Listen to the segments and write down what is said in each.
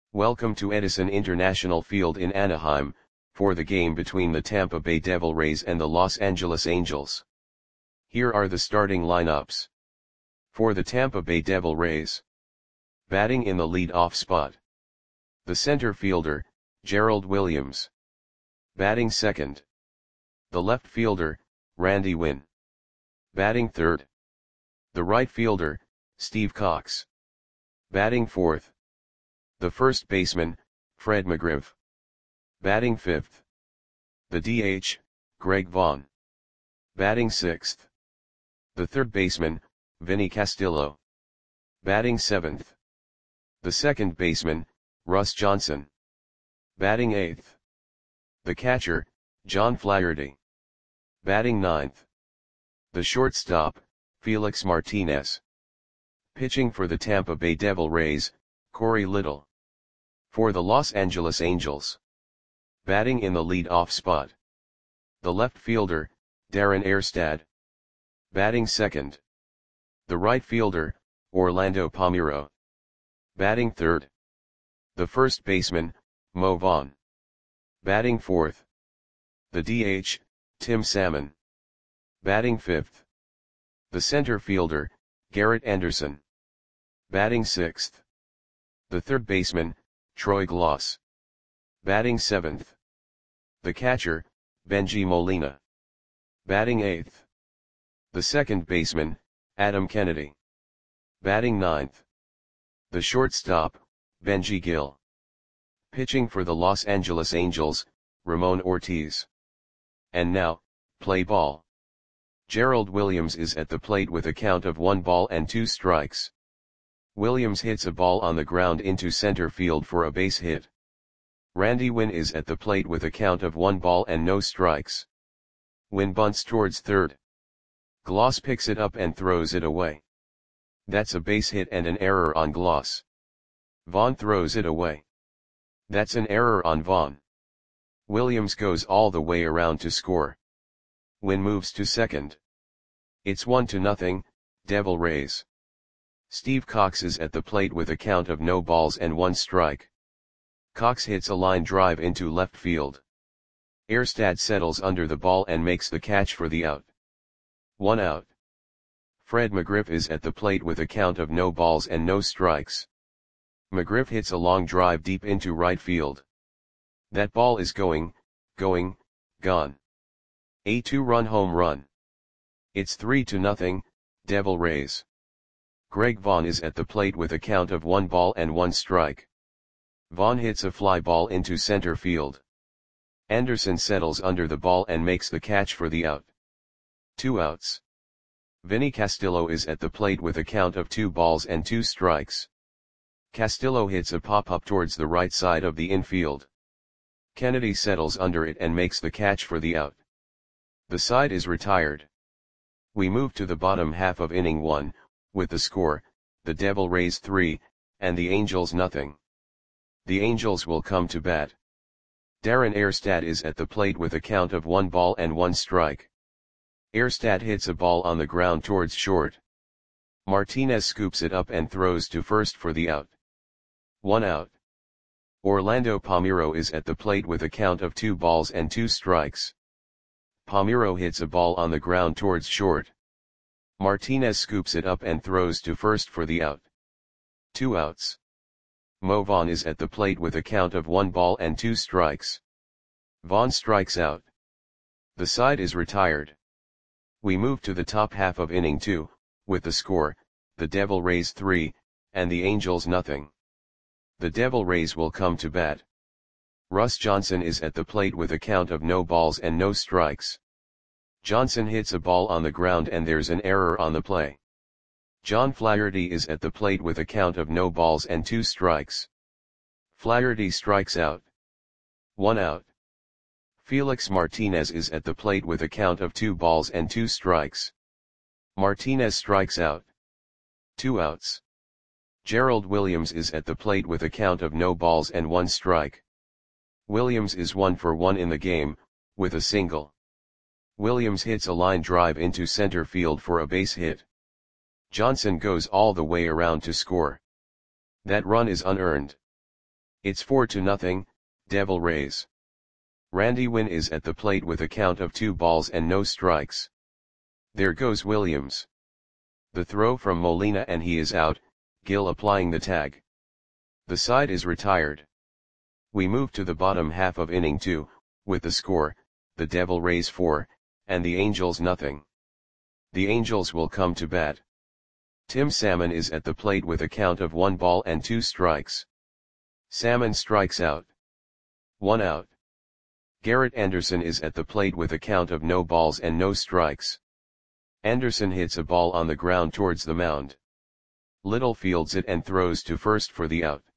Welcome to Edison International Field in Anaheim, for the game between the Tampa Bay Devil Rays and the Los Angeles Angels. Here are the starting lineups. For the Tampa Bay Devil Rays. Batting in the lead-off spot. The center fielder, Gerald Williams. Batting second. The left fielder, Randy Winn. Batting third. The right fielder, Steve Cox. Batting fourth. The first baseman, Fred McGriff. Batting fifth. The DH, Greg Vaughn. Batting sixth. The third baseman, Vinny Castillo. Batting seventh. The second baseman, Russ Johnson. Batting eighth. The catcher, John Flaherty. Batting ninth. The shortstop, Felix Martinez. Pitching for the Tampa Bay Devil Rays, Corey Little. For the Los Angeles Angels. Batting in the lead-off spot. The left fielder, Darren Erstad. Batting second. The right fielder, Orlando Palmeiro. Batting third. The first baseman, Mo Vaughn. Batting fourth. The DH, Tim Salmon. Batting fifth. The center fielder, Garrett Anderson. Batting sixth. The third baseman, Troy Gloss. Batting seventh. The catcher, Benji Molina. Batting eighth. The second baseman, Adam Kennedy. Batting ninth. The shortstop, Benji Gill. Pitching for the Los Angeles Angels, Ramon Ortiz. And now, play ball. Gerald Williams is at the plate with a count of 1 ball and 2 strikes. Williams hits a ball on the ground into center field for a base hit. Randy Winn is at the plate with a count of 1 ball and no strikes. Winn bunts towards third. Gloss picks it up and throws it away. That's a base hit and an error on Gloss. Vaughn throws it away. That's an error on Vaughn. Williams goes all the way around to score. Winn moves to second. It's 1-0, Devil Rays. Steve Cox is at the plate with a count of no balls and 1 strike. Cox hits a line drive into left field. Erstad settles under the ball and makes the catch for the out. 1 out. Fred McGriff is at the plate with a count of no balls and no strikes. McGriff hits a long drive deep into right field. That ball is gone. 2-run home run. It's 3-0, Devil Rays. Greg Vaughn is at the plate with a count of 1 ball and 1 strike. Vaughn hits a fly ball into center field. Anderson settles under the ball and makes the catch for the out. 2 outs. Vinny Castillo is at the plate with a count of 2 balls and 2 strikes. Castillo hits a pop-up towards the right side of the infield. Kennedy settles under it and makes the catch for the out. The side is retired. We move to the bottom half of inning 1, with the score, the Devil Rays 3, and the Angels nothing. The Angels will come to bat. Darren Erstad is at the plate with a count of 1 ball and 1 strike. Erstad hits a ball on the ground towards short. Martinez scoops it up and throws to first for the out. 1 out. Orlando Palmeiro is at the plate with a count of 2 balls and 2 strikes. Palmeiro hits a ball on the ground towards short. Martinez scoops it up and throws to first for the out. 2 outs. Mo Vaughn is at the plate with a count of 1 ball and 2 strikes. Vaughn strikes out. The side is retired. We move to the top half of inning 2, with the score, the Devil Rays 3, and the Angels nothing. The Devil Rays will come to bat. Russ Johnson is at the plate with a count of no balls and no strikes. Johnson hits a ball on the ground and there's an error on the play. John Flaherty is at the plate with a count of no balls and 2 strikes. Flaherty strikes out. 1 out. Felix Martinez is at the plate with a count of 2 balls and 2 strikes. Martinez strikes out. 2 outs. Gerald Williams is at the plate with a count of no balls and 1 strike. Williams is 1 for 1 in the game, with a single. Williams hits a line drive into center field for a base hit. Johnson goes all the way around to score. That run is unearned. It's 4-0, Devil Rays. Randy Winn is at the plate with a count of 2 balls and no strikes. There goes Williams. The throw from Molina and he is out, Gill applying the tag. The side is retired. We move to the bottom half of inning 2, with the score, the Devil Rays 4, and the Angels nothing. The Angels will come to bat. Tim Salmon is at the plate with a count of 1 ball and 2 strikes. Salmon strikes out. 1 out. Garrett Anderson is at the plate with a count of no balls and no strikes. Anderson hits a ball on the ground towards the mound. Little fields it and throws to first for the out.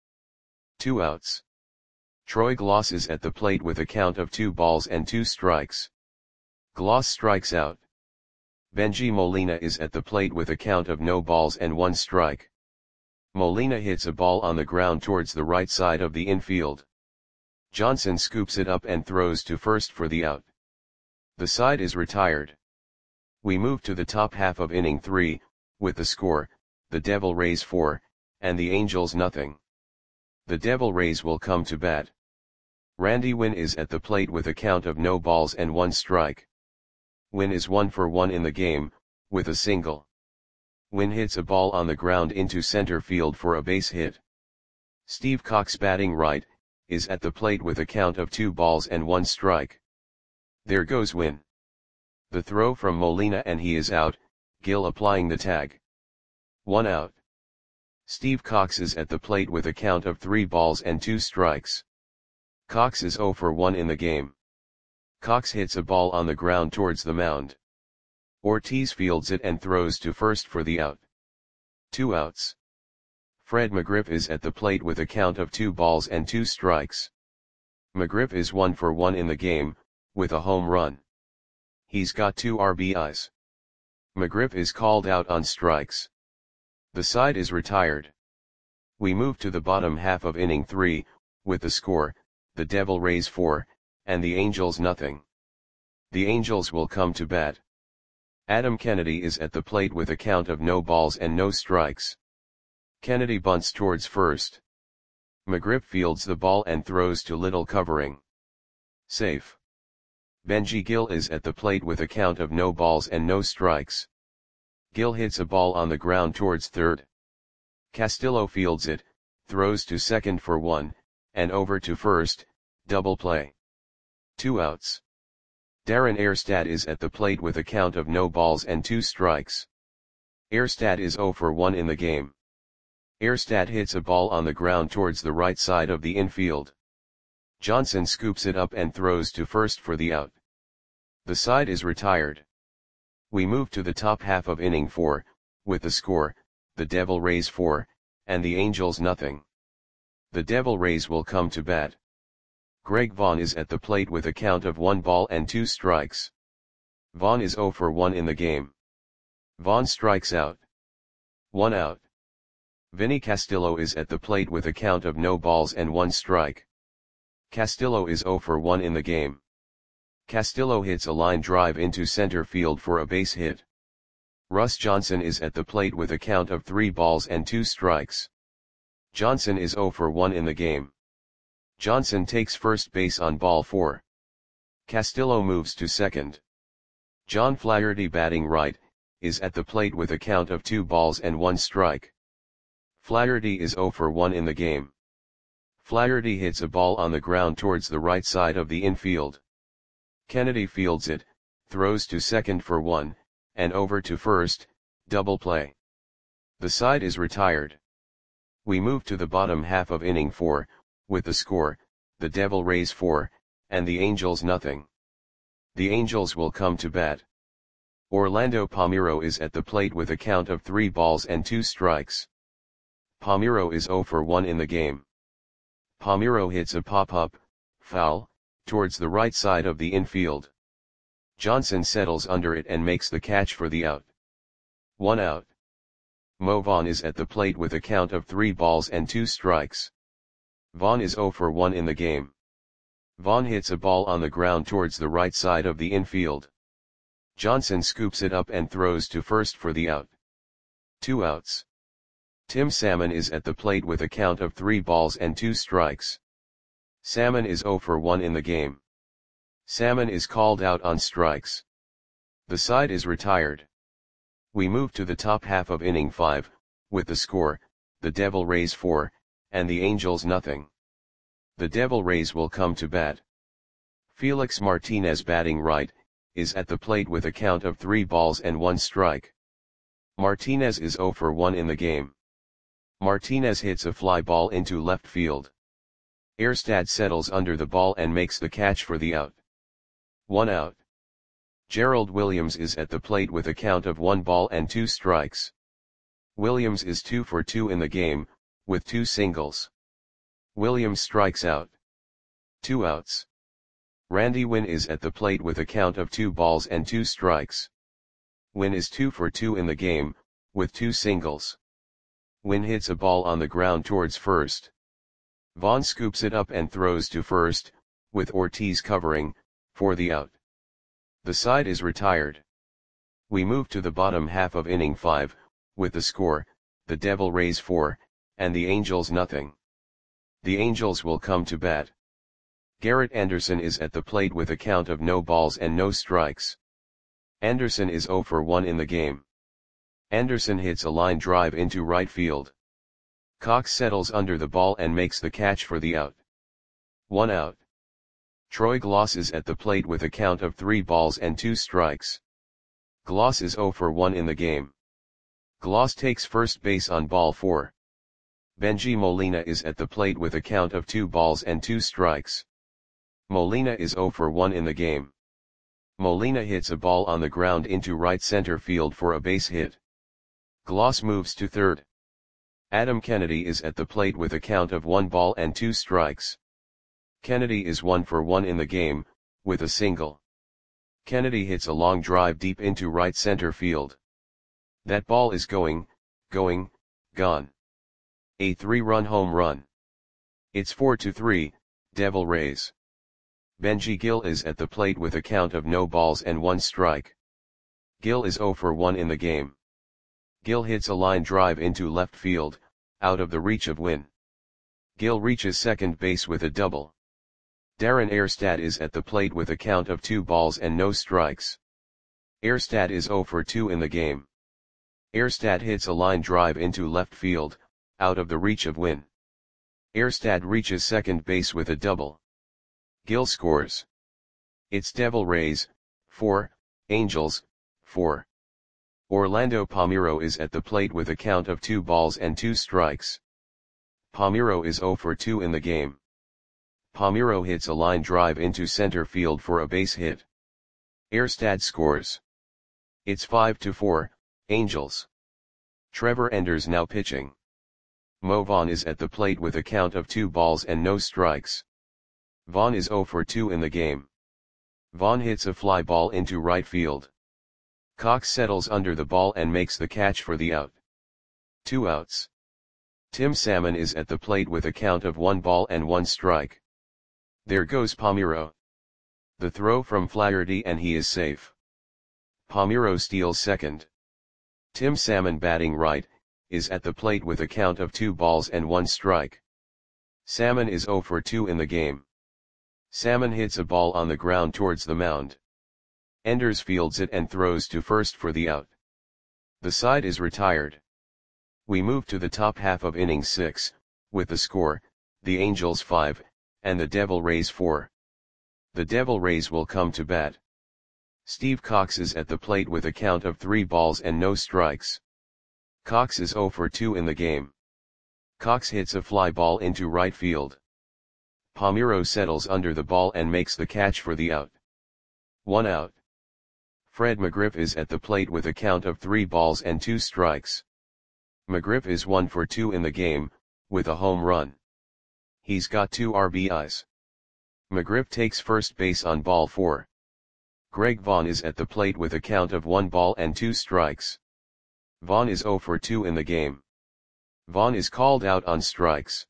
2 outs. Troy Gloss is at the plate with a count of 2 balls and 2 strikes. Gloss strikes out. Benji Molina is at the plate with a count of no balls and 1 strike. Molina hits a ball on the ground towards the right side of the infield. Johnson scoops it up and throws to first for the out. The side is retired. We move to the top half of inning 3, with the score, the Devil Rays 4, and the Angels nothing. The Devil Rays will come to bat. Randy Winn is at the plate with a count of no balls and 1 strike. Winn is 1 for 1 in the game, with a single. Winn hits a ball on the ground into center field for a base hit. Steve Cox batting right, is at the plate with a count of 2 balls and 1 strike. There goes Winn. The throw from Molina and he is out, Gill applying the tag. 1 out. Steve Cox is at the plate with a count of 3 balls and 2 strikes. Cox is 0 for 1 in the game. Cox hits a ball on the ground towards the mound. Ortiz fields it and throws to first for the out. 2 outs. Fred McGriff is at the plate with a count of 2 balls and 2 strikes. McGriff is 1 for 1 in the game, with a home run. He's got 2 RBIs. McGriff is called out on strikes. The side is retired. We move to the bottom half of inning 3, with the score, the Devil Rays 4, and the Angels nothing. The Angels will come to bat. Adam Kennedy is at the plate with a count of no balls and no strikes. Kennedy bunts towards first. McGriff fields the ball and throws to Little covering. Safe. Benji Gill is at the plate with a count of no balls and no strikes. Gill hits a ball on the ground towards third. Castillo fields it, throws to second for 1, and over to first, double play. 2 outs. Darren Erstad is at the plate with a count of no balls and 2 strikes. Erstad is 0 for 1 in the game. Erstad hits a ball on the ground towards the right side of the infield. Johnson scoops it up and throws to first for the out. The side is retired. We move to the top half of inning 4, with the score, the Devil Rays 4, and the Angels nothing. The Devil Rays will come to bat. Greg Vaughn is at the plate with a count of 1 ball and 2 strikes. Vaughn is 0 for 1 in the game. Vaughn strikes out. 1 out. Vinny Castillo is at the plate with a count of no balls and 1 strike. Castillo is 0 for 1 in the game. Castillo hits a line drive into center field for a base hit. Russ Johnson is at the plate with a count of 3 balls and 2 strikes. Johnson is 0 for 1 in the game. Johnson takes first base on ball 4. Castillo moves to second. John Flaherty batting right, is at the plate with a count of 2 balls and 1 strike. Flaherty is 0 for 1 in the game. Flaherty hits a ball on the ground towards the right side of the infield. Kennedy fields it, throws to second for 1, and over to first, double play. The side is retired. We move to the bottom half of inning 4, with the score, the Devil Rays 4, and the Angels nothing. The Angels will come to bat. Orlando Palmeiro is at the plate with a count of 3 balls and 2 strikes. Palmeiro is 0 for 1 in the game. Palmeiro hits a pop-up, foul, towards the right side of the infield. Johnson settles under it and makes the catch for the out. 1 out. Mo Vaughn is at the plate with a count of 3 balls and 2 strikes. Vaughn is 0 for 1 in the game. Vaughn hits a ball on the ground towards the right side of the infield. Johnson scoops it up and throws to first for the out. 2 outs. Tim Salmon is at the plate with a count of 3 balls and 2 strikes. Salmon is 0 for 1 in the game. Salmon is called out on strikes. The side is retired. We move to the top half of inning 5, with the score, the Devil Rays 4, and the Angels nothing. The Devil Rays will come to bat. Felix Martinez, batting right, is at the plate with a count of 3 balls and 1 strike. Martinez is 0 for 1 in the game. Martinez hits a fly ball into left field. Erstad settles under the ball and makes the catch for the out. 1 out. Gerald Williams is at the plate with a count of 1 ball and 2 strikes. Williams is 2 for 2 in the game, with 2 singles. Williams strikes out. 2 outs. Randy Winn is at the plate with a count of 2 balls and 2 strikes. Winn is 2 for 2 in the game, with 2 singles. Winn hits a ball on the ground towards first. Vaughn scoops it up and throws to first, with Ortiz covering, for the out. The side is retired. We move to the bottom half of inning 5, with the score, the Devil Rays 4, and the Angels nothing. The Angels will come to bat. Garrett Anderson is at the plate with a count of no balls and no strikes. Anderson is 0 for 1 in the game. Anderson hits a line drive into right field. Cox settles under the ball and makes the catch for the out. 1 out. Troy Gloss is at the plate with a count of 3 balls and 2 strikes. Gloss is 0 for 1 in the game. Gloss takes first base on ball 4. Benji Molina is at the plate with a count of 2 balls and 2 strikes. Molina is 0 for 1 in the game. Molina hits a ball on the ground into right center field for a base hit. Gloss moves to third. Adam Kennedy is at the plate with a count of 1 ball and 2 strikes. Kennedy is 1 for 1 in the game, with a single. Kennedy hits a long drive deep into right center field. That ball is gone. A 3-run home run. It's 4-3, Devil Rays. Benji Gil is at the plate with a count of no balls and 1 strike. Gil is 0 for 1 in the game. Gil hits a line drive into left field, out of the reach of Winn. Gil reaches second base with a double. Darren Erstad is at the plate with a count of 2 balls and no strikes. Erstad is 0 for 2 in the game. Erstad hits a line drive into left field, out of the reach of Winn. Erstad reaches second base with a double. Gil scores. It's Devil Rays, 4, Angels, 4. Orlando Palmeiro is at the plate with a count of 2 balls and 2 strikes. Palmeiro is 0 for 2 in the game. Palmeiro hits a line drive into center field for a base hit. Erstad scores. It's 5-4, Angels. Trevor Enders now pitching. Mo Vaughn is at the plate with a count of 2 balls and no strikes. Vaughn is 0 for 2 in the game. Vaughn hits a fly ball into right field. Cox settles under the ball and makes the catch for the out. 2 outs. Tim Salmon is at the plate with a count of 1 ball and 1 strike. There goes Palmeiro. The throw from Flaherty and he is safe. Palmeiro steals second. Tim Salmon, batting right, is at the plate with a count of 2 balls and 1 strike. Salmon is 0 for 2 in the game. Salmon hits a ball on the ground towards the mound. Enders fields it and throws to first for the out. The side is retired. We move to the top half of inning 6, with the score, the Angels 5, and the Devil Rays 4. The Devil Rays will come to bat. Steve Cox is at the plate with a count of 3 balls and no strikes. Cox is 0 for 2 in the game. Cox hits a fly ball into right field. Palmeiro settles under the ball and makes the catch for the out. 1 out. Fred McGriff is at the plate with a count of 3 balls and 2 strikes. McGriff is 1 for 2 in the game, with a home run. He's got 2 RBIs. McGriff takes first base on ball 4. Greg Vaughn is at the plate with a count of 1 ball and 2 strikes. Vaughn is 0 for 2 in the game. Vaughn is called out on strikes.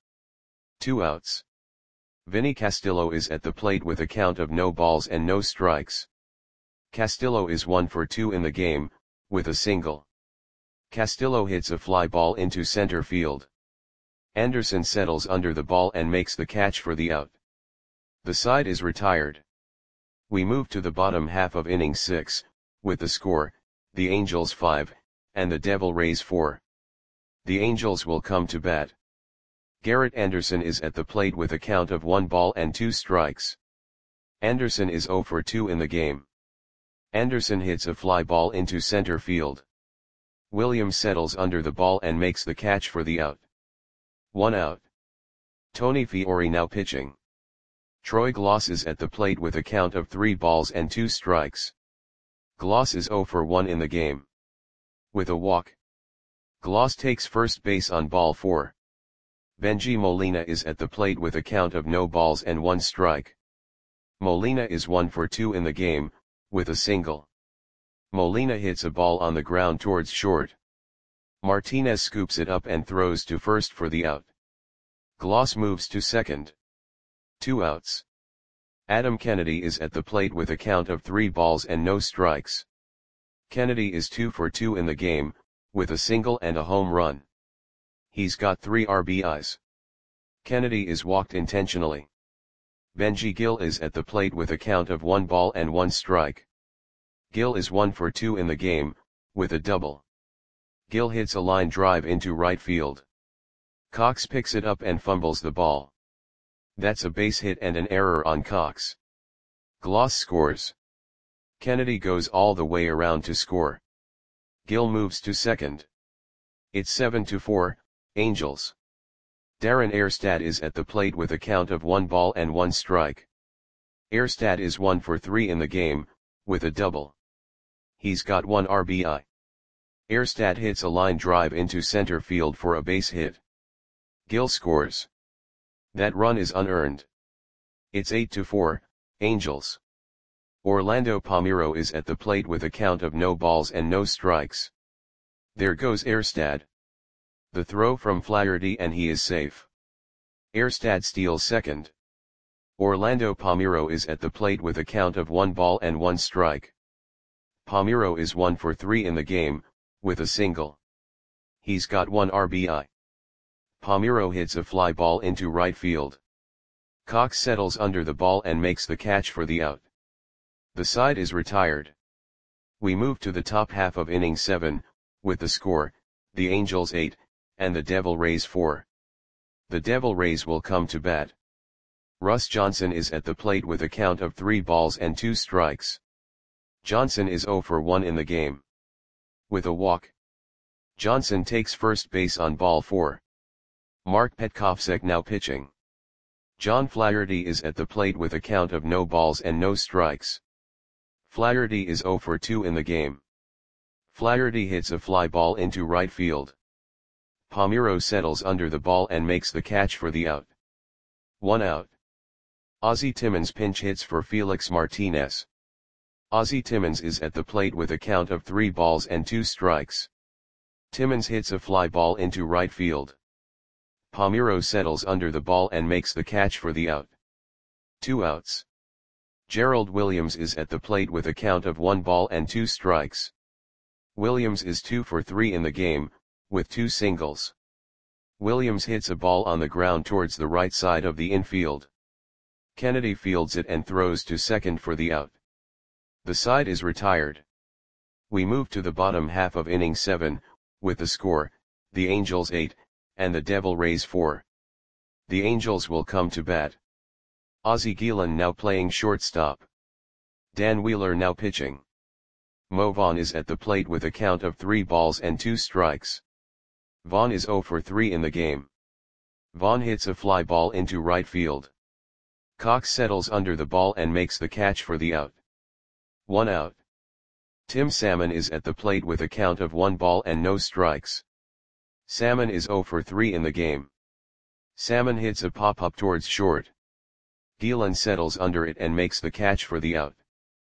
2 outs. Vinny Castillo is at the plate with a count of no balls and no strikes. Castillo is 1 for 2 in the game, with a single. Castillo hits a fly ball into center field. Anderson settles under the ball and makes the catch for the out. The side is retired. We move to the bottom half of inning 6, with the score, the Angels 5, and the Devil Rays 4. The Angels will come to bat. Garrett Anderson is at the plate with a count of 1 ball and 2 strikes. Anderson is 0 for 2 in the game. Anderson hits a fly ball into center field. Williams settles under the ball and makes the catch for the out. 1 out. Tony Fiore now pitching. Troy Glaus is at the plate with a count of 3 balls and 2 strikes. Glaus is 0 for 1 in the game. With a walk. Glaus takes first base on ball 4. Benji Molina is at the plate with a count of no balls and 1 strike. Molina is 1 for 2 in the game, with a single. Molina hits a ball on the ground towards short. Martinez scoops it up and throws to first for the out. Glaus moves to second. 2 outs. Adam Kennedy is at the plate with a count of 3 balls and no strikes. Kennedy is 2 for 2 in the game, with a single and a home run. He's got 3 RBIs. Kennedy is walked intentionally. Benji Gil is at the plate with a count of 1 ball and 1 strike. Gil is 1 for 2 in the game, with a double. Gil hits a line drive into right field. Cox picks it up and fumbles the ball. That's a base hit and an error on Cox. Glaus scores. Kennedy goes all the way around to score. Gil moves to second. It's 7-4, Angels. Darren Erstad is at the plate with a count of 1 ball and 1 strike. Erstad is 1 for 3 in the game, with a double. He's got 1 RBI. Erstad hits a line drive into center field for a base hit. Gil scores. That run is unearned. It's 8-4, Angels. Orlando Palmeiro is at the plate with a count of no balls and no strikes. There goes Erstad. The throw from Flaherty and he is safe. Erstad steals second. Orlando Palmeiro is at the plate with a count of 1 ball and 1 strike. Palmeiro is 1 for 3 in the game, with a single. He's got 1 RBI. Palmeiro hits a fly ball into right field. Cox settles under the ball and makes the catch for the out. The side is retired. We move to the top half of inning 7, with the score, the Angels 8, and the Devil Rays 4. The Devil Rays will come to bat. Russ Johnson is at the plate with a count of 3 balls and 2 strikes. Johnson is 0 for 1 in the game. With a walk. Johnson takes first base on ball 4. Mark Petkovsek now pitching. John Flaherty is at the plate with a count of no balls and no strikes. Flaherty is 0 for 2 in the game. Flaherty hits a fly ball into right field. Palmeiro settles under the ball and makes the catch for the out. 1 out. Ozzie Timmons pinch hits for Felix Martinez. Ozzie Timmons is at the plate with a count of 3 balls and 2 strikes. Timmons hits a fly ball into right field. Palmeiro settles under the ball and makes the catch for the out. 2 outs. Gerald Williams is at the plate with a count of 1 ball and 2 strikes. Williams is 2 for 3 in the game, with 2 singles. Williams hits a ball on the ground towards the right side of the infield. Kennedy fields it and throws to second for the out. The side is retired. We move to the bottom half of inning 7, with the score, the Angels 8, and the Devil Rays 4. The Angels will come to bat. Ozzie Guillen now playing shortstop. Dan Wheeler now pitching. Mo Vaughn is at the plate with a count of 3 balls and 2 strikes. Vaughn is 0 for 3 in the game. Vaughn hits a fly ball into right field. Cox settles under the ball and makes the catch for the out. 1 out. Tim Salmon is at the plate with a count of 1 ball and no strikes. Salmon is 0 for 3 in the game. Salmon hits a pop-up towards short. Guillen settles under it and makes the catch for the out.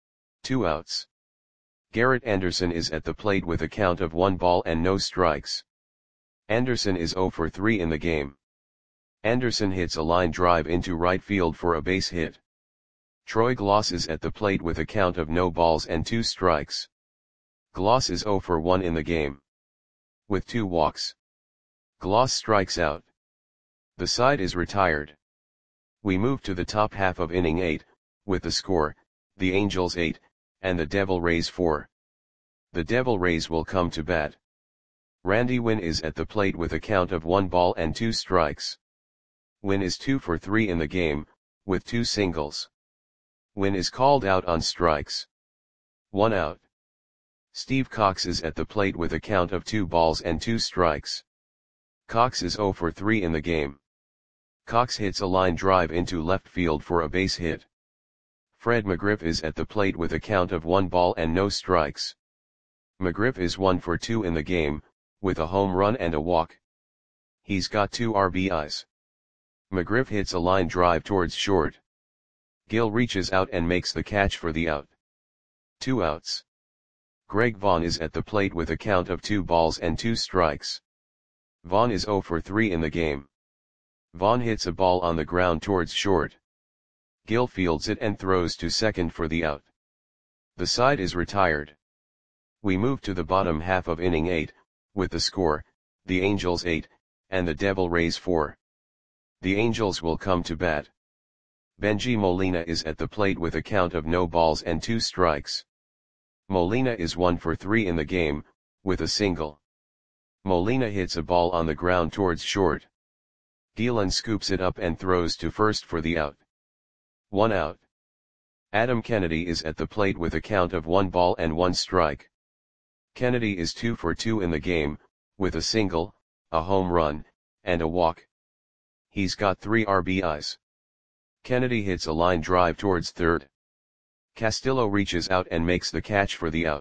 2 outs. Garrett Anderson is at the plate with a count of 1 ball and no strikes. Anderson is 0 for 3 in the game. Anderson hits a line drive into right field for a base hit. Troy Glaus is at the plate with a count of no balls and 2 strikes. Glaus is 0 for 1 in the game. with 2 walks. Gloss strikes out. The side is retired. We move to the top half of inning 8, with the score, the Angels 8, and the Devil Rays 4. The Devil Rays will come to bat. Randy Winn is at the plate with a count of 1 ball and 2 strikes. Winn is 2 for 3 in the game, with 2 singles. Winn is called out on strikes. 1 out. Steve Cox is at the plate with a count of 2 balls and 2 strikes. Cox is 0 for 3 in the game. Cox hits a line drive into left field for a base hit. Fred McGriff is at the plate with a count of 1 ball and no strikes. McGriff is 1 for 2 in the game, with a home run and a walk. He's got 2 RBIs. McGriff hits a line drive towards short. Gill reaches out and makes the catch for the out. 2 outs. Greg Vaughn is at the plate with a count of 2 balls and 2 strikes. Vaughn is 0 for 3 in the game. Vaughn hits a ball on the ground towards short. Gill fields it and throws to second for the out. The side is retired. We move to the bottom half of inning 8, with the score, the Angels 8, and the Devil Rays 4. The Angels will come to bat. Bengie Molina is at the plate with a count of no balls and 2 strikes. Molina is 1 for 3 in the game, with a single. Molina hits a ball on the ground towards short. Gielan scoops it up and throws to first for the out. 1 out. Adam Kennedy is at the plate with a count of 1 ball and 1 strike. Kennedy is 2 for 2 in the game, with a single, a home run, and a walk. He's got 3 RBIs. Kennedy hits a line drive towards third. Castillo reaches out and makes the catch for the out.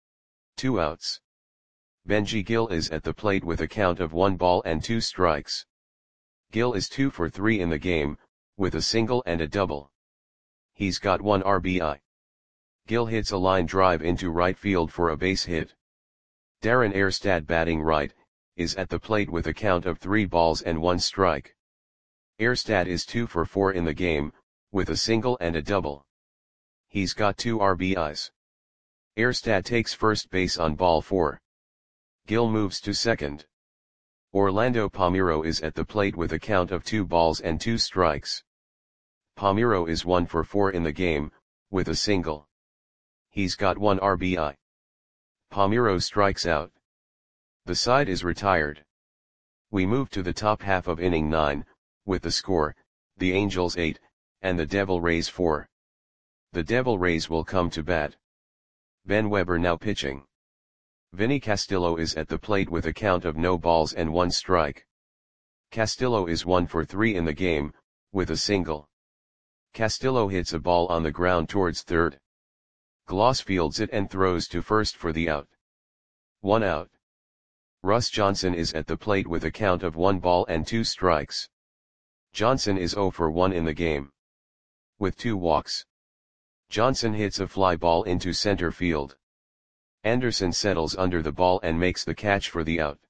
2 outs. Benji Gill is at the plate with a count of 1 ball and 2 strikes. Gill is 2 for 3 in the game, with a single and a double. He's got 1 RBI. Gill hits a line drive into right field for a base hit. Darren Erstad, batting right, is at the plate with a count of 3 balls and 1 strike. Erstad is 2 for 4 in the game, with a single and a double. He's got 2 RBIs. Erstad takes first base on ball 4. Gill moves to second. Orlando Palmeiro is at the plate with a count of 2 balls and 2 strikes. Palmeiro is 1 for 4 in the game, with a single. He's got 1 RBI. Palmeiro strikes out. The side is retired. We move to the top half of inning 9, with the score, the Angels 8, and the Devil Rays 4. The Devil Rays will come to bat. Ben Weber now pitching. Vinny Castillo is at the plate with a count of no balls and 1 strike. Castillo is 1 for 3 in the game, with a single. Castillo hits a ball on the ground towards third. Gloss fields it and throws to first for the out. 1 out. Russ Johnson is at the plate with a count of 1 ball and 2 strikes. Johnson is 0 for 1 in the game. With 2 walks. Johnson hits a fly ball into center field. Anderson settles under the ball and makes the catch for the out.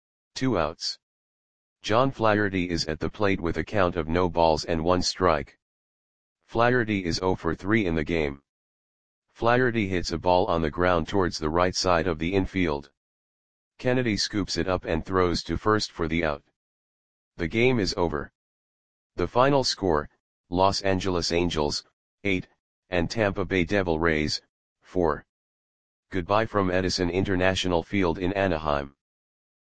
2 outs. John Flaherty is at the plate with a count of no balls and 1 strike. Flaherty is 0 for 3 in the game. Flaherty hits a ball on the ground towards the right side of the infield. Kennedy scoops it up and throws to first for the out. The game is over. The final score, Los Angeles Angels, 8, and Tampa Bay Devil Rays, 4. Goodbye from Edison International Field in Anaheim.